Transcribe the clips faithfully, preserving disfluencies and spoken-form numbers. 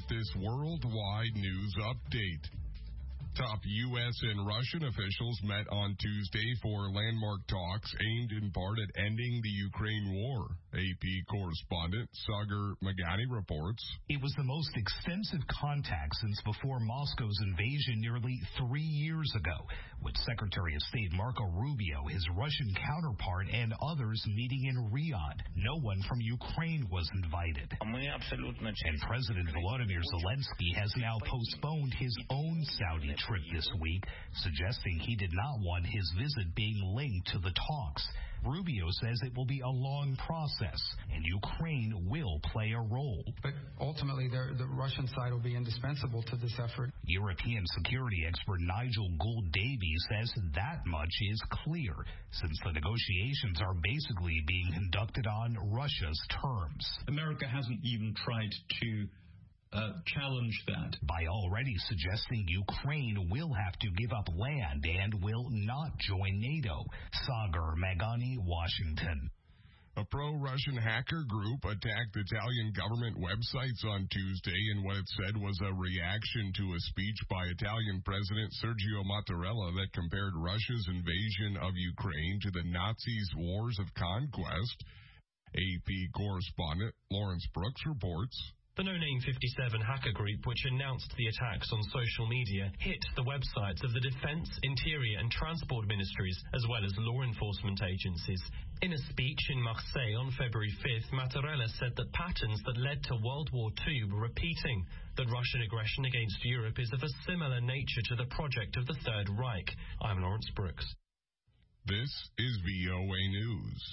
with this worldwide news update. Top U S and Russian officials met on Tuesday for landmark talks aimed in part at ending the Ukraine war. A P correspondent Sagar Meghani reports. It was the most extensive contact since before Moscow's invasion nearly three years ago, with Secretary of State Marco Rubio, his Russian counterpart, and others meeting in Riyadh. No one from Ukraine was invited. And President Volodymyr Zelensky has now postponed his own Saudi trip this week, suggesting he did not want his visit being linked to the talks. Rubio says it will be a long process, and Ukraine will play a role. But ultimately, the Russian side will be indispensable to this effort. European security expert Nigel Gould-Davies says that much is clear, since the negotiations are basically being conducted on Russia's terms. America hasn't even tried to Uh, challenge that. By already suggesting Ukraine will have to give up land and will not join NATO. Sagar Meghani, Washington. A pro-Russian hacker group attacked Italian government websites on Tuesday in what it said was a reaction to a speech by Italian President Sergio Mattarella that compared Russia's invasion of Ukraine to the Nazis' wars of conquest. A P correspondent Lawrence Brooks reports. The No Name fifty-seven hacker group, which announced the attacks on social media, hit the websites of the Defense, Interior and Transport ministries, as well as law enforcement agencies. In a speech in Marseille on February fifth, Mattarella said that patterns that led to World War Two were repeating, that Russian aggression against Europe is of a similar nature to the project of the Third Reich. I'm Lawrence Brooks. This is V O A News.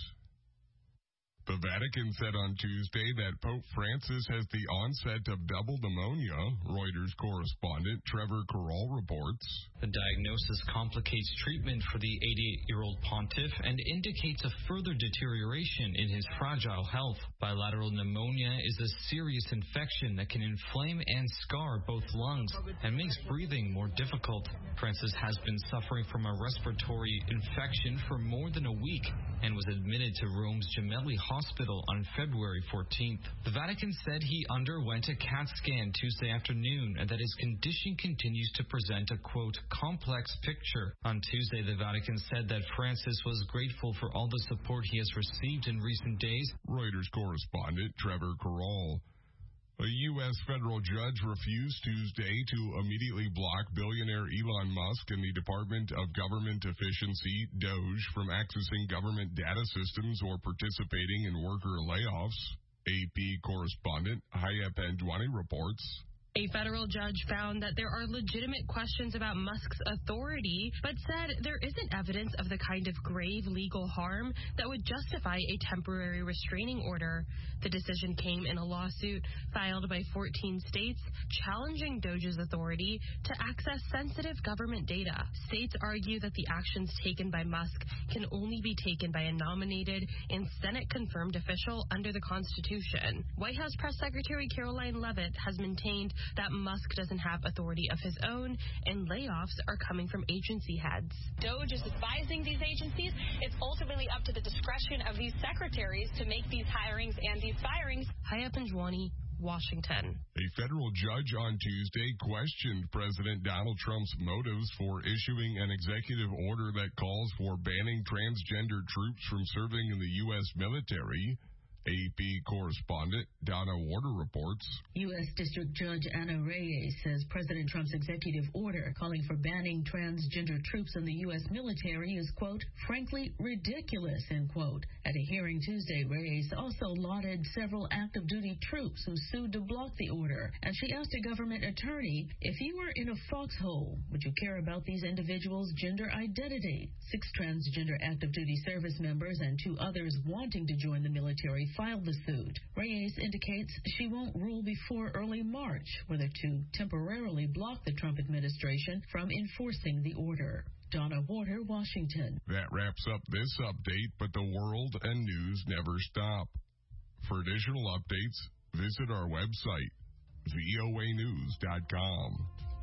The Vatican said on Tuesday that Pope Francis has the onset of double pneumonia. Reuters correspondent Trevor Carroll reports. The diagnosis complicates treatment for the eighty-eight-year-old pontiff and indicates a further deterioration in his fragile health. Bilateral pneumonia is a serious infection that can inflame and scar both lungs and makes breathing more difficult. Francis has been suffering from a respiratory infection for more than a week and was admitted to Rome's Gemelli Hospital on February fourteenth. The Vatican said he underwent a CAT scan Tuesday afternoon and that his condition continues to present a, quote, complex picture. On Tuesday, the Vatican said that Francis was grateful for all the support he has received in recent days. Reuters correspondent Trevor Carroll. A U S federal judge refused Tuesday to immediately block billionaire Elon Musk and the Department of Government Efficiency, DOGE, from accessing government data systems or participating in worker layoffs. A P correspondent Hayat Pendwani reports. A federal judge found that there are legitimate questions about Musk's authority, but said there isn't evidence of the kind of grave legal harm that would justify a temporary restraining order. The decision came in a lawsuit filed by fourteen states challenging DOGE's authority to access sensitive government data. States argue that the actions taken by Musk can only be taken by a nominated and Senate-confirmed official under the Constitution. White House Press Secretary Caroline Leavitt has maintained that Musk doesn't have authority of his own, and layoffs are coming from agency heads. DOGE is advising these agencies. It's ultimately up to the discretion of these secretaries to make these hirings and these firings. Hayat Pendwani, Washington. A federal judge on Tuesday questioned President Donald Trump's motives for issuing an executive order that calls for banning transgender troops from serving in the U S military. A P correspondent Donna Warder reports. U S District Judge Anna Reyes says President Trump's executive order calling for banning transgender troops in the U S military is, quote, frankly ridiculous, end quote. At a hearing Tuesday, Reyes also lauded several active duty troops who sued to block the order. And she asked a government attorney, if you were in a foxhole, would you care about these individuals' gender identity? Six transgender active duty service members and two others wanting to join the military filed the suit. Reyes indicates she won't rule before early March whether to temporarily block the Trump administration from enforcing the order. Donna Warder, Washington. That wraps up this update, but the world and news never stop. For additional updates, visit our website, V O A news dot com.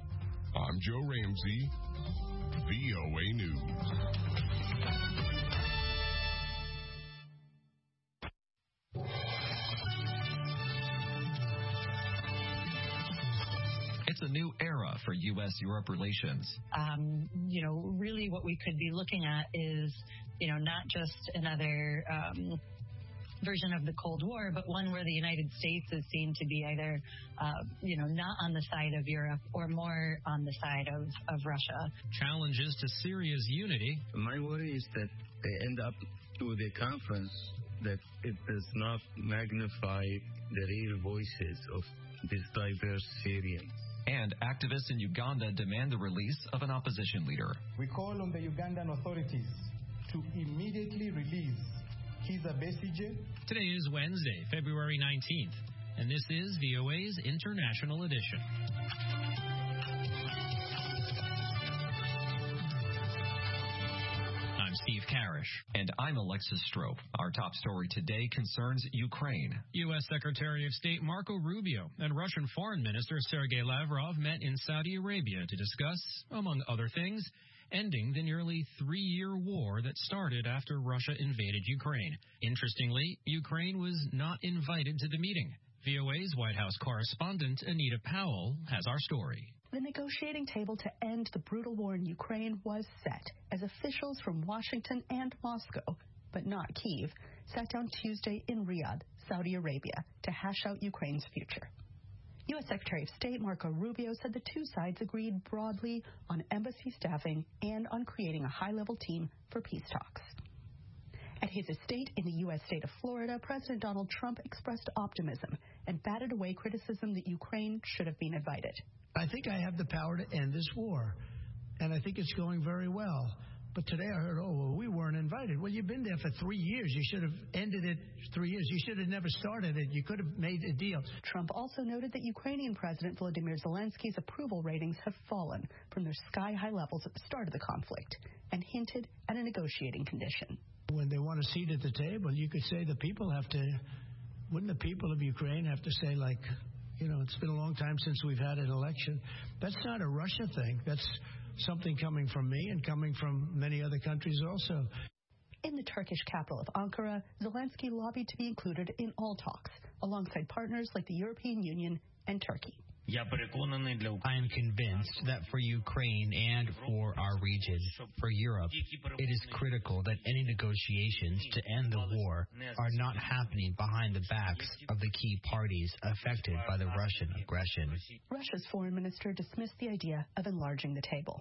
I'm Joe Ramsey, V O A News. It's a new era for U S Europe relations. Um, you know, really what we could be looking at is, you know, not just another um, version of the Cold War, but one where the United States is seen to be either, uh, you know, not on the side of Europe or more on the side of, of Russia. Challenges to Syria's unity. My worry is that they end up with a conference that it does not magnify the real voices of these diverse Syrians. And activists in Uganda demand the release of an opposition leader. We call on the Ugandan authorities to immediately release Kizza Besigye. Today is Wednesday, February nineteenth, and this is V O A's International Edition. I'm Steve Karish. And I'm Alexis Strope. Our top story today concerns Ukraine. U S. Secretary of State Marco Rubio and Russian Foreign Minister Sergei Lavrov met in Saudi Arabia to discuss, among other things, ending the nearly three-year war that started after Russia invaded Ukraine. Interestingly, Ukraine was not invited to the meeting. V O A's White House correspondent Anita Powell has our story. The negotiating table to end the brutal war in Ukraine was set as officials from Washington and Moscow, but not Kyiv, sat down Tuesday in Riyadh, Saudi Arabia, to hash out Ukraine's future. U S. Secretary of State Marco Rubio said the two sides agreed broadly on embassy staffing and on creating a high-level team for peace talks. At his estate in the U S state of Florida, President Donald Trump expressed optimism and batted away criticism that Ukraine should have been invited. I think I have the power to end this war, and I think it's going very well. But today I heard, oh, well, we weren't invited. Well, you've been there for three years. You should have ended it three years. You should have never started it. You could have made a deal. Trump also noted that Ukrainian President Volodymyr Zelensky's approval ratings have fallen from their sky-high levels at the start of the conflict and hinted at a negotiating condition. When they want a seat at the table, you could say the people have to, wouldn't the people of Ukraine have to say, like, you know, it's been a long time since we've had an election. That's not a Russia thing. That's something coming from me and coming from many other countries also. In the Turkish capital of Ankara, Zelensky lobbied to be included in all talks, alongside partners like the European Union and Turkey. I am convinced that for Ukraine and for our region, for Europe, it is critical that any negotiations to end the war are not happening behind the backs of the key parties affected by the Russian aggression. Russia's foreign minister dismissed the idea of enlarging the table.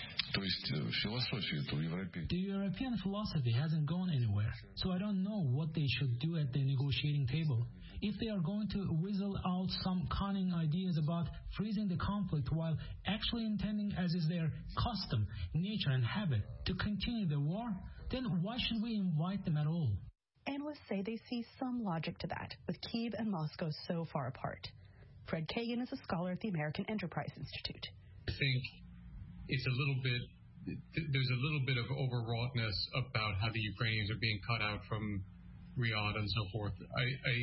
The European philosophy hasn't gone anywhere, so I don't know what they should do at the negotiating table. If they are going to whistle out some cunning ideas about freezing the conflict while actually intending, as is their custom, nature, and habit, to continue the war, then why should we invite them at all? Analysts say they see some logic to that, with Kyiv and Moscow so far apart. Fred Kagan is a scholar at the American Enterprise Institute. I think it's a little bit, there's a little bit of overwroughtness about how the Ukrainians are being cut out from Riyadh and so forth. I, I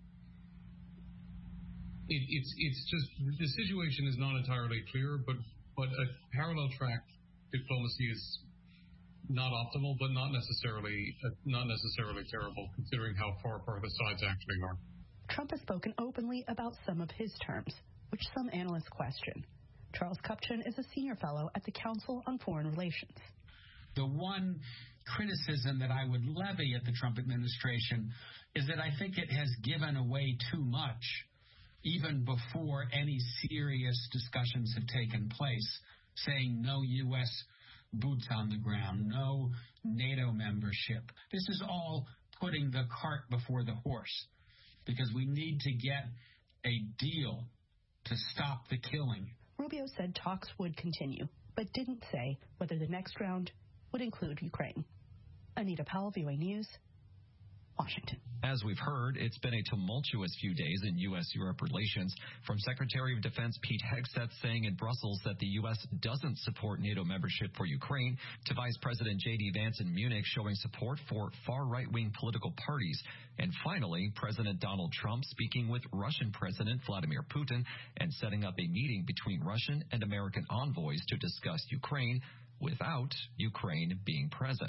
It, it's it's just the situation is not entirely clear, but but a parallel track diplomacy is not optimal, but not necessarily uh, not necessarily terrible, considering how far apart the sides actually are. Trump has spoken openly about some of his terms, which some analysts question. Charles Kupchan is a senior fellow at the Council on Foreign Relations. The one criticism that I would levy at the Trump administration is that I think it has given away too much, even before any serious discussions have taken place, saying no U S boots on the ground, no NATO membership. This is all putting the cart before the horse, because we need to get a deal to stop the killing. Rubio said talks would continue, but didn't say whether the next round would include Ukraine. Anita Powell, V O A News, Washington. As we've heard, it's been a tumultuous few days in U S Europe relations, from Secretary of Defense Pete Hegseth saying in Brussels that the U S doesn't support NATO membership for Ukraine, to Vice President J D Vance in Munich showing support for far right-wing political parties, and finally, President Donald Trump speaking with Russian President Vladimir Putin and setting up a meeting between Russian and American envoys to discuss Ukraine without Ukraine being present.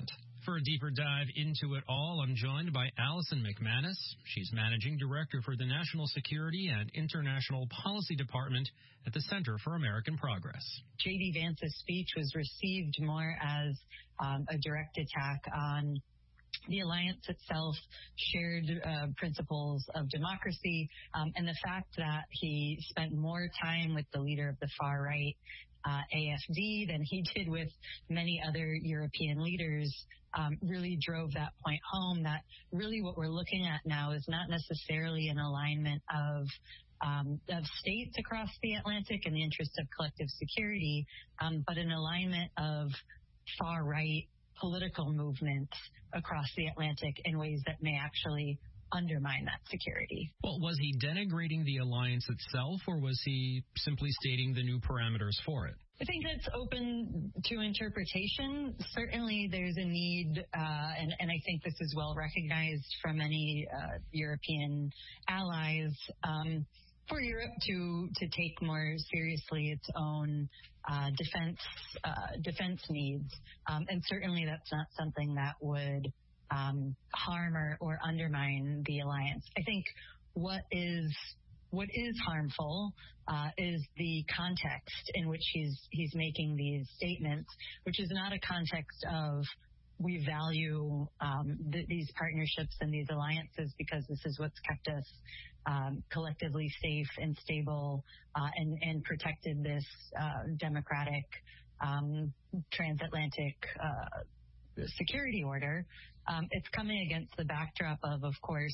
For a deeper dive into it all, I'm joined by Allison McManus. She's Managing Director for the National Security and International Policy Department at the Center for American Progress. J D. Vance's speech was received more as um, a direct attack on the alliance itself, shared uh, principles of democracy, um, and the fact that he spent more time with the leader of the far right, uh, A F D, than he did with many other European leaders, um, really drove that point home that really what we're looking at now is not necessarily an alignment of Um, of states across the Atlantic in the interest of collective security, um, but an alignment of far-right political movements across the Atlantic in ways that may actually undermine that security. Well, was he denigrating the alliance itself, or was he simply stating the new parameters for it? I think that's open to interpretation. Certainly there's a need, uh, and, and I think this is well recognized from many uh, European allies, um, for Europe to to take more seriously its own uh, defense uh, defense needs, um, and certainly that's not something that would um, harm or, or undermine the alliance. I think what is what is harmful uh, is the context in which he's he's making these statements, which is not a context of we value um, th- these partnerships and these alliances because this is what's kept us um, collectively safe and stable uh, and, and protected this uh, democratic um, transatlantic uh, security order. Um, it's coming against the backdrop of, of course,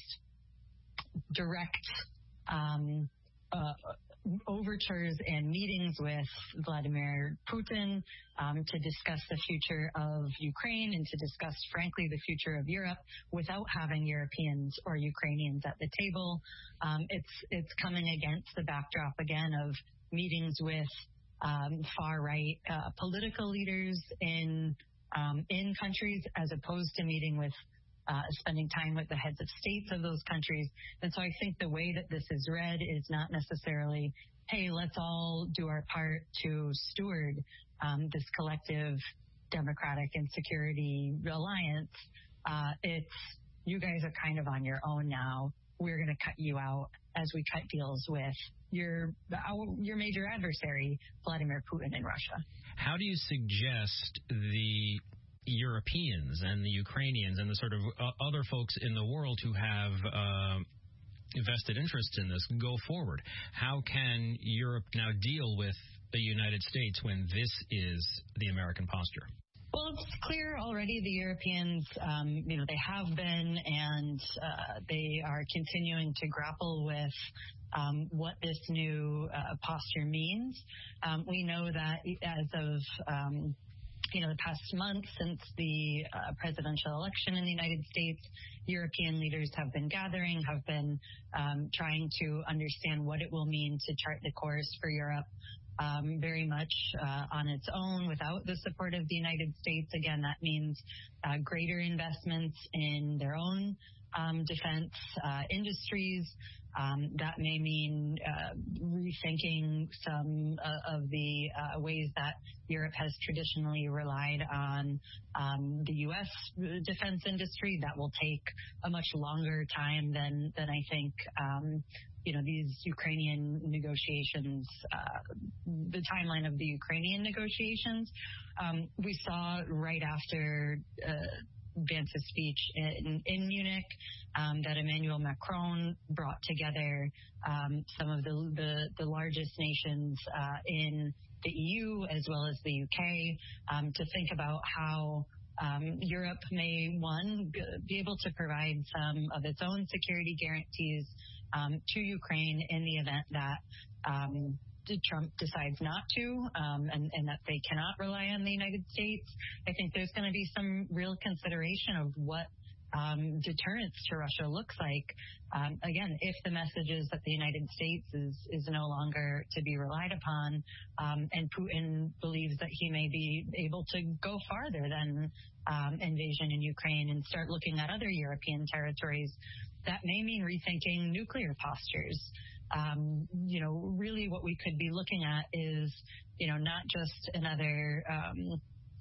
direct um, uh, overtures and meetings with Vladimir Putin um, to discuss the future of Ukraine and to discuss, frankly, the future of Europe without having Europeans or Ukrainians at the table. Um, it's it's coming against the backdrop, again, of meetings with um, far-right uh, political leaders in um, in countries as opposed to meeting with Uh, spending time with the heads of states of those countries. And so I think the way that this is read is not necessarily, hey, let's all do our part to steward um, this collective democratic and security alliance. Uh, it's, you guys are kind of on your own now. We're going to cut you out as we cut deals with your, our, your major adversary, Vladimir Putin in Russia. How do you suggest the Europeans and the Ukrainians and the sort of uh, other folks in the world who have uh, vested interest in this go forward? How can Europe now deal with the United States when this is the American posture? Well, it's clear already the Europeans, um, you know, they have been and uh, they are continuing to grapple with um, what this new uh, posture means. Um, we know that as of um, you know, the past month since the uh, presidential election in the United States, European leaders have been gathering, have been um, trying to understand what it will mean to chart the course for Europe um, very much uh, on its own without the support of the United States. Again, that means uh, greater investments in their own um, defense uh, industries. Um, that may mean uh, rethinking some uh, of the uh, ways that Europe has traditionally relied on um, the U S defense industry. That will take a much longer time than than I think um, you know these Ukrainian negotiations, uh, the timeline of the Ukrainian negotiations. Um, we saw right after Uh, Vance's speech in, in Munich um, that Emmanuel Macron brought together um, some of the, the, the largest nations uh, in the E U as well as the U K um, to think about how um, Europe may, one, be able to provide some of its own security guarantees um, to Ukraine in the event that um, Trump decides not to, um, and, and that they cannot rely on the United States. I think there's going to be some real consideration of what um, deterrence to Russia looks like. Um, again, if the message is that the United States is, is no longer to be relied upon, um, and Putin believes that he may be able to go farther than um, invasion in Ukraine and start looking at other European territories, that may mean rethinking nuclear postures. Um, you know, really what we could be looking at is, you know, not just another um,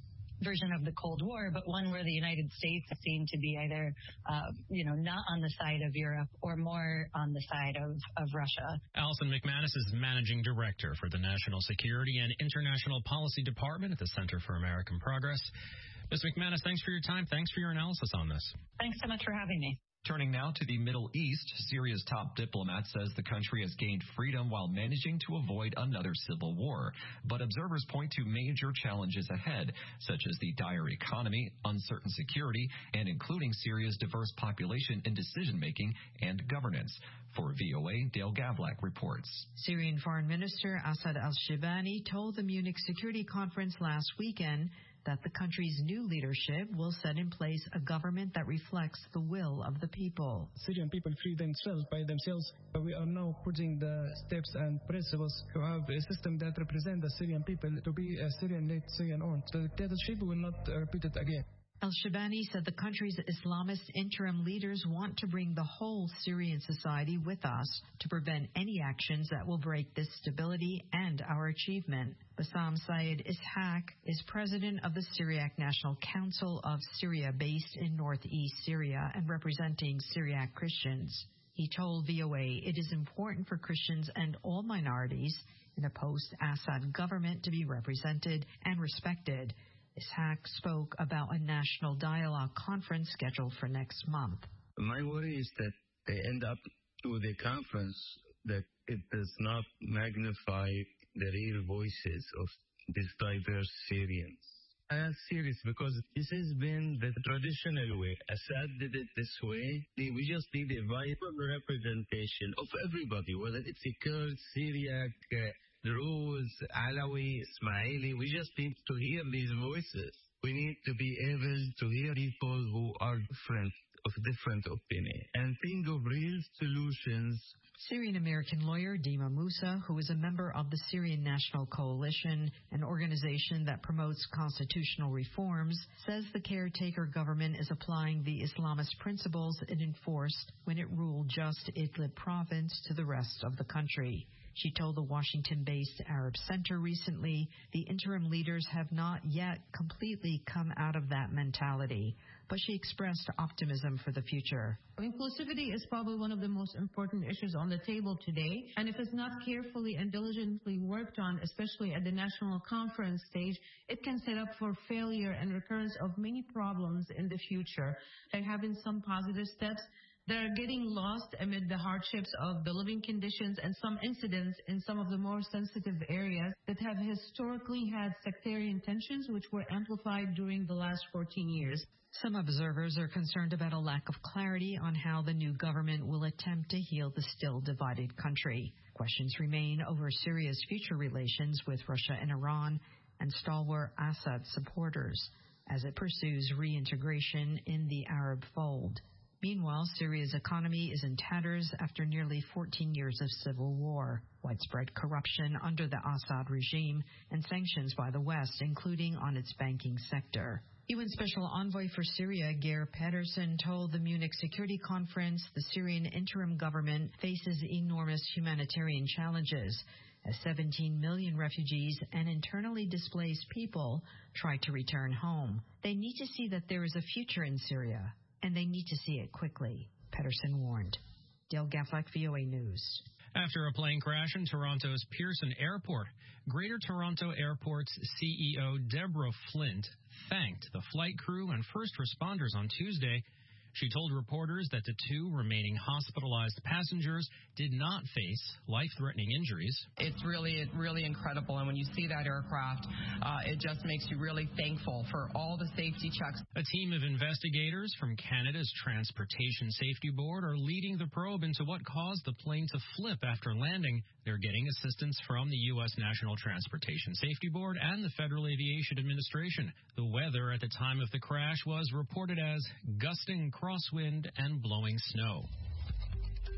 version of the Cold War, but one where the United States seemed to be either, uh, you know, not on the side of Europe or more on the side of, of Russia. Alison McManus is Managing Director for the National Security and International Policy Department at the Center for American Progress. Miz McManus, thanks for your time. Thanks for your analysis on this. Thanks so much for having me. Turning now to the Middle East, Syria's top diplomat says the country has gained freedom while managing to avoid another civil war. But observers point to major challenges ahead, such as the dire economy, uncertain security, and including Syria's diverse population in decision-making and governance. For V O A, Dale Gavlak reports. Syrian Foreign Minister Assad al-Shibani told the Munich Security Conference last weekend that the country's new leadership will set in place a government that reflects the will of the people. Syrian people free themselves by themselves. We are now putting the steps and principles to have a system that represents the Syrian people to be a Syrian-led, Syrian-owned. The dictatorship will not uh, repeat it again. Al-Shibani said the country's Islamist interim leaders want to bring the whole Syrian society with us to prevent any actions that will break this stability and our achievement. Bassam Sayed Ishaq is president of the Syriac National Council of Syria, based in northeast Syria and representing Syriac Christians. He told V O A it is important for Christians and all minorities in a post-Assad government to be represented and respected. Ishaq spoke about a national dialogue conference scheduled for next month. My worry is that they end up with a conference that it does not magnify the real voices of these diverse Syrians. I am serious because this has been the traditional way. Assad did it this way. We just need a vibrant representation of everybody, whether it's a Kurd, Syriac, uh, Druze, Alawi, Ismaili. We just need to hear these voices. We need to be able to hear people who are different, of different opinion, and think of real solutions. Syrian-American lawyer Dima Musa, who is a member of the Syrian National Coalition, an organization that promotes constitutional reforms, says the caretaker government is applying the Islamist principles it enforced when it ruled just Idlib province to the rest of the country. She told the Washington-based Arab Center recently the interim leaders have not yet completely come out of that mentality, but she expressed optimism for the future. Inclusivity is probably one of the most important issues on the table today, and if it's not carefully and diligently worked on, especially at the national conference stage, it can set up for failure and recurrence of many problems in the future. There have been some positive steps. They're getting lost amid the hardships of the living conditions and some incidents in some of the more sensitive areas that have historically had sectarian tensions, which were amplified during the last fourteen years. Some observers are concerned about a lack of clarity on how the new government will attempt to heal the still divided country. Questions remain over Syria's future relations with Russia and Iran and stalwart Assad supporters as it pursues reintegration in the Arab fold. Meanwhile, Syria's economy is in tatters after nearly fourteen years of civil war, widespread corruption under the Assad regime, and sanctions by the West, including on its banking sector. U N Special Envoy for Syria, Geir Pedersen, told the Munich Security Conference the Syrian interim government faces enormous humanitarian challenges as seventeen million refugees and internally displaced people try to return home. They need to see that there is a future in Syria, and they need to see it quickly, Pedersen warned. Dale Gavlak, V O A News. After a plane crash in Toronto's Pearson Airport, Greater Toronto Airport's C E O Deborah Flint thanked the flight crew and first responders on Tuesday. She told reporters that the two remaining hospitalized passengers did not face life-threatening injuries. It's really, really incredible, and when you see that aircraft, uh, it just makes you really thankful for all the safety checks. A team of investigators from Canada's Transportation Safety Board are leading the probe into what caused the plane to flip after landing. They're getting assistance from the U S National Transportation Safety Board and the Federal Aviation Administration. The weather at the time of the crash was reported as gusting crosswind and blowing snow.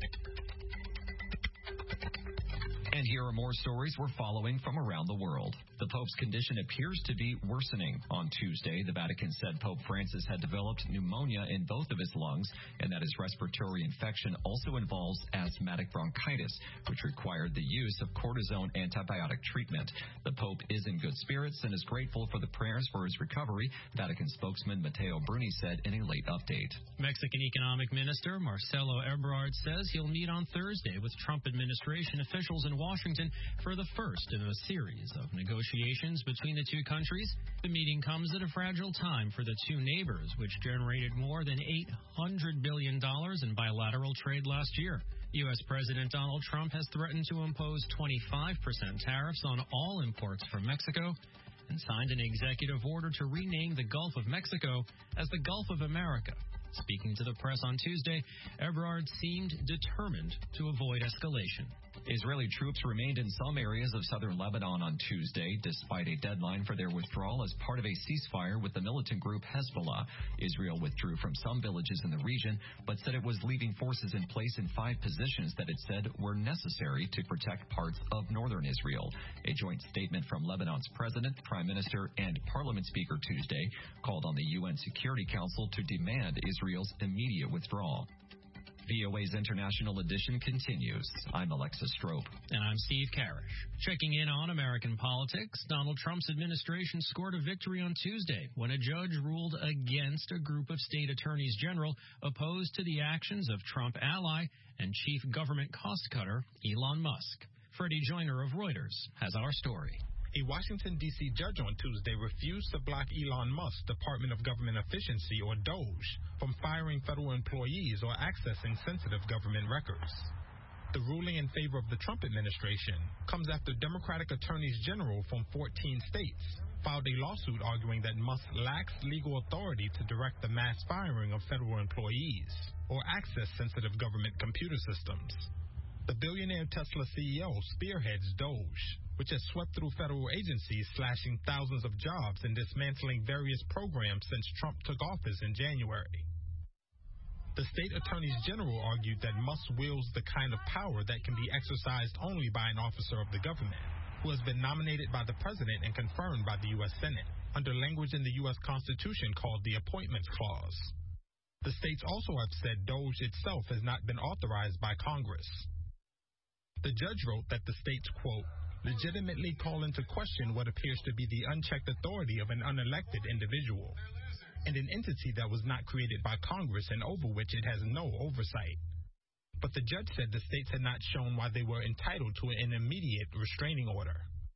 And here are more stories we're following from around the world. The Pope's condition appears to be worsening. On Tuesday, the Vatican said Pope Francis had developed pneumonia in both of his lungs and that his respiratory infection also involves asthmatic bronchitis, which required the use of cortisone antibiotic treatment. The Pope is in good spirits and is grateful for the prayers for his recovery, Vatican spokesman Matteo Bruni said in a late update. Mexican Economic Minister Marcelo Ebrard says he'll meet on Thursday with Trump administration officials in Washington for the first in a series of negotiations between the two countries. The meeting comes at a fragile time for the two neighbors, which generated more than eight hundred billion dollars in bilateral trade last year. U S. President Donald Trump has threatened to impose twenty-five percent tariffs on all imports from Mexico and signed an executive order to rename the Gulf of Mexico as the Gulf of America. Speaking to the press on Tuesday, Ebrard seemed determined to avoid escalation. Israeli troops remained in some areas of southern Lebanon on Tuesday, despite a deadline for their withdrawal as part of a ceasefire with the militant group Hezbollah. Israel withdrew from some villages in the region, but said it was leaving forces in place in five positions that it said were necessary to protect parts of northern Israel. A joint statement from Lebanon's president, prime minister, and parliament speaker Tuesday called on the U N Security Council to demand Israel's immediate withdrawal. V O A's International Edition continues. I'm Alexis Strope. And I'm Steve Karish. Checking in on American politics, Donald Trump's administration scored a victory on Tuesday when a judge ruled against a group of state attorneys general opposed to the actions of Trump ally and chief government cost cutter Elon Musk. Freddie Joyner of Reuters has our story. A Washington, D C judge on Tuesday refused to block Elon Musk's Department of Government Efficiency, or DOGE, from firing federal employees or accessing sensitive government records. The ruling in favor of the Trump administration comes after Democratic attorneys general from fourteen states filed a lawsuit arguing that Musk lacks legal authority to direct the mass firing of federal employees or access sensitive government computer systems. The billionaire Tesla C E O spearheads DOGE, which has swept through federal agencies, slashing thousands of jobs and dismantling various programs since Trump took office in January. The state attorneys general argued that Musk wields the kind of power that can be exercised only by an officer of the government, who has been nominated by the president and confirmed by the U S Senate, under language in the U S Constitution called the Appointments Clause. The states also have said DOGE itself has not been authorized by Congress. The judge wrote that the states, quote, legitimately call into question what appears to be the unchecked authority of an unelected individual and an entity that was not created by Congress and over which it has no oversight. But the judge said the states had not shown why they were entitled to an immediate restraining order.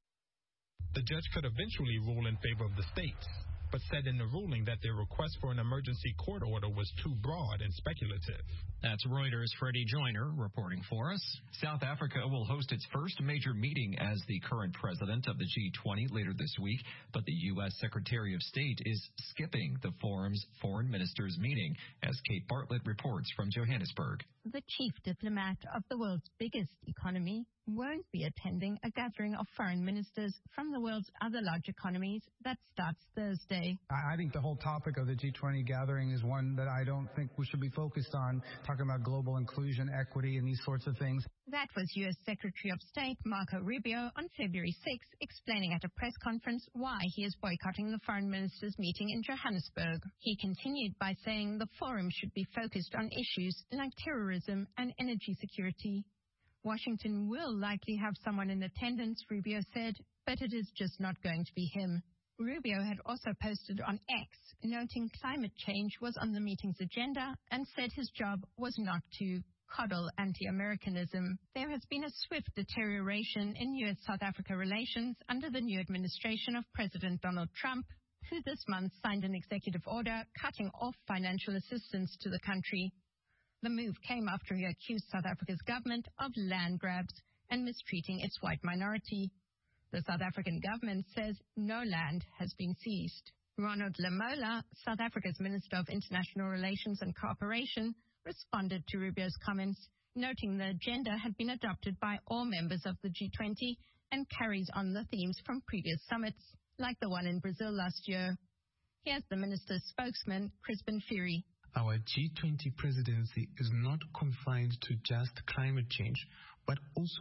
The judge could eventually rule in favor of the states, but said in the ruling that their request for an emergency court order was too broad and speculative. That's Reuters' Freddie Joyner reporting for us. South Africa will host its first major meeting as the current president of the G twenty later this week, but the U S Secretary of State is skipping the forum's foreign ministers meeting, as Kate Bartlett reports from Johannesburg. The chief diplomat of the world's biggest economy won't be attending a gathering of foreign ministers from the world's other large economies that starts Thursday. I think the whole topic of the G twenty gathering is one that I don't think we should be focused on, talking about global inclusion, equity, and these sorts of things. That was U S Secretary of State Marco Rubio on February sixth, explaining at a press conference why he is boycotting the foreign ministers' meeting in Johannesburg. He continued by saying the forum should be focused on issues like terrorism and energy security. Washington will likely have someone in attendance, Rubio said, but it is just not going to be him. Rubio had also posted on X, noting climate change was on the meeting's agenda and said his job was not to coddle anti-Americanism. There has been a swift deterioration in U S-South Africa relations under the new administration of President Donald Trump, who this month signed an executive order cutting off financial assistance to the country. The move came after he accused South Africa's government of land grabs and mistreating its white minority. The South African government says no land has been seized. Ronald Lamola, South Africa's Minister of International Relations and Cooperation, responded to Rubio's comments, noting the agenda had been adopted by all members of the G twenty and carries on the themes from previous summits, like the one in Brazil last year. Here's the minister's spokesman, Crispin Fury. Our G twenty presidency is not confined to just climate change, but also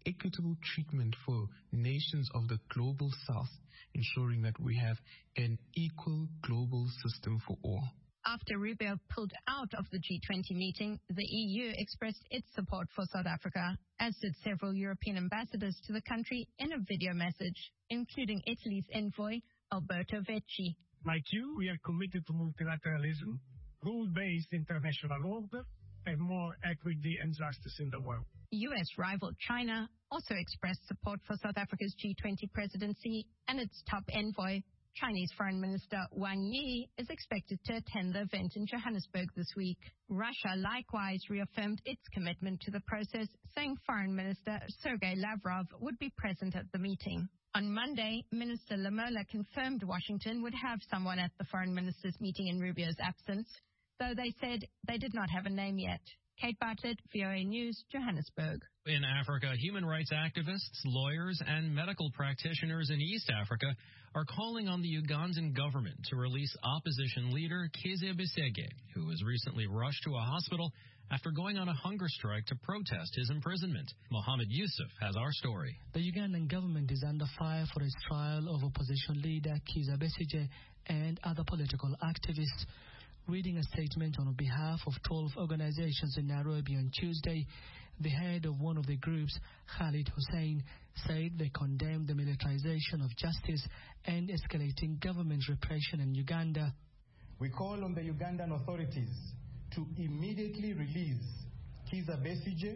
equitable treatment for nations of the global south, ensuring that we have an equal global system for all. After Rubio pulled out of the G twenty meeting, the E U expressed its support for South Africa, as did several European ambassadors to the country in a video message, including Italy's envoy, Alberto Vecchi. Like you, we are committed to multilateralism, rule-based international order, and more equity and justice in the world. U S rival China also expressed support for South Africa's G twenty presidency, and its top envoy, Chinese Foreign Minister Wang Yi, is expected to attend the event in Johannesburg this week. Russia likewise reaffirmed its commitment to the process, saying Foreign Minister Sergei Lavrov would be present at the meeting. On Monday, Minister Lamola confirmed Washington would have someone at the foreign ministers' meeting in Rubio's absence, though they said they did not have a name yet. Kate Bartlett, V O A News, Johannesburg. In Africa, human rights activists, lawyers, and medical practitioners in East Africa are calling on the Ugandan government to release opposition leader Kizza Besigye, who was recently rushed to a hospital after going on a hunger strike to protest his imprisonment. Mohammed Yusuf has our story. The Ugandan government is under fire for its trial of opposition leader Kizza Besigye and other political activists. Reading a statement on behalf of twelve organizations in Nairobi on Tuesday, the head of one of the groups, Khalid Hussein, said they condemned the militarization of justice and escalating government repression in Uganda. We call on the Ugandan authorities to immediately release Kizza Besigye,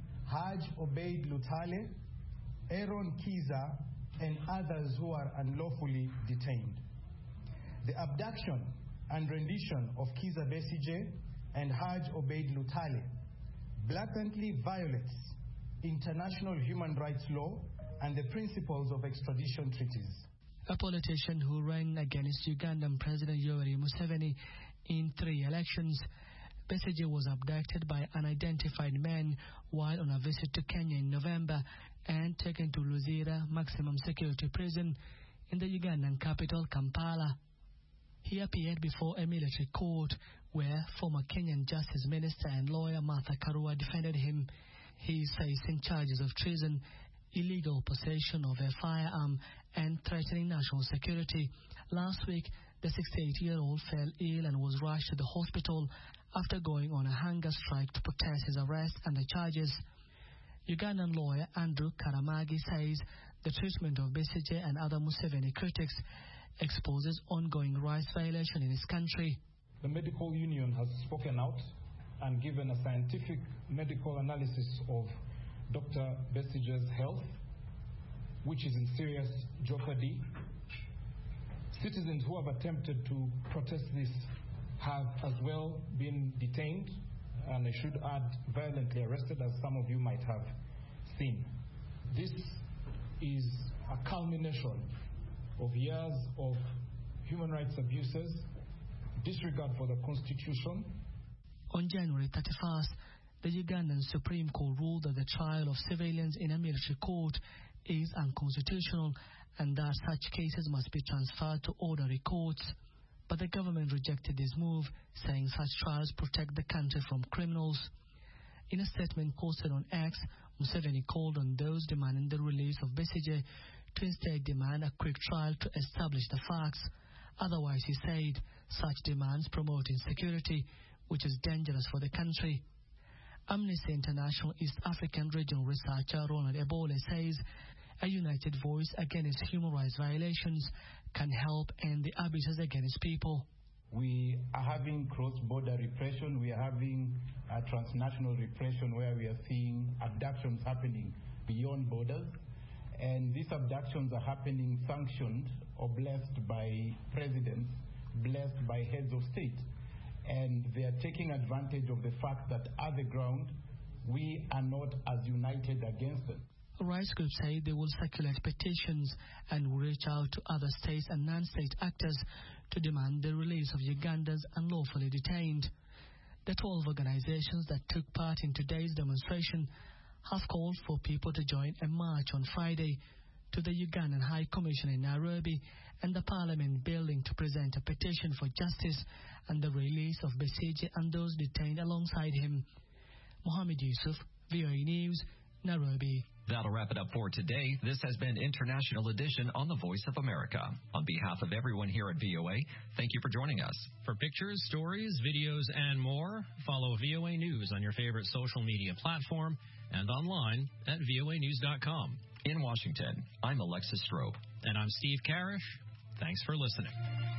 Haj Obeid Lutale, Aaron Kizza, and others who are unlawfully detained. The abduction and rendition of Kizza Besigye and Haj Obeid Lutale blatantly violates international human rights law and the principles of extradition treaties. A politician who ran against Ugandan President Yoweri Museveni in three elections, Besigye was abducted by unidentified men while on a visit to Kenya in November and taken to Luzira Maximum Security Prison in the Ugandan capital, Kampala. He appeared before a military court where former Kenyan Justice Minister and lawyer Martha Karua defended him. He is facing charges of treason, illegal possession of a firearm, and threatening national security. Last week, the sixty-eight-year-old fell ill and was rushed to the hospital after going on a hunger strike to protest his arrest and the charges. Ugandan lawyer Andrew Karamagi says the treatment of Besigye and other Museveni critics exposes ongoing rights violation in his country. The medical union has spoken out and given a scientific medical analysis of Doctor Besigye's health, which is in serious jeopardy. Citizens who have attempted to protest this have as well been detained, and I should add, violently arrested, as some of you might have seen. This is a culmination of years of human rights abuses, disregard for the Constitution. On January thirty-first, the Ugandan Supreme Court ruled that the trial of civilians in a military court is unconstitutional and that such cases must be transferred to ordinary courts. But the government rejected this move, saying such trials protect the country from criminals. In a statement posted on X, Museveni called on those demanding the release of Besigye to instead demand a quick trial to establish the facts. Otherwise, he said, such demands promote insecurity, which is dangerous for the country. Amnesty International East African regional researcher Ronald Ebole says a united voice against human rights violations can help end the abuses against people. We are having cross-border repression. We are having a transnational repression where we are seeing abductions happening beyond borders. And these abductions are happening sanctioned or blessed by presidents, blessed by heads of state. And they are taking advantage of the fact that at the ground, we are not as united against them. Rights groups say they will circulate petitions and will reach out to other states and non-state actors to demand the release of Ugandans unlawfully detained. The twelve organizations that took part in today's demonstration have called for people to join a march on Friday to the Ugandan High Commission in Nairobi and the Parliament building to present a petition for justice and the release of Besigye and those detained alongside him. Mohammed Yusuf, V O A News, Nairobi. That'll wrap it up for today. This has been International Edition on the Voice of America. On behalf of everyone here at V O A, thank you for joining us. For pictures, stories, videos, and more, follow V O A News on your favorite social media platform and online at V O A news dot com. In Washington, I'm Alexis Strobe. And I'm Steve Karish. Thanks for listening.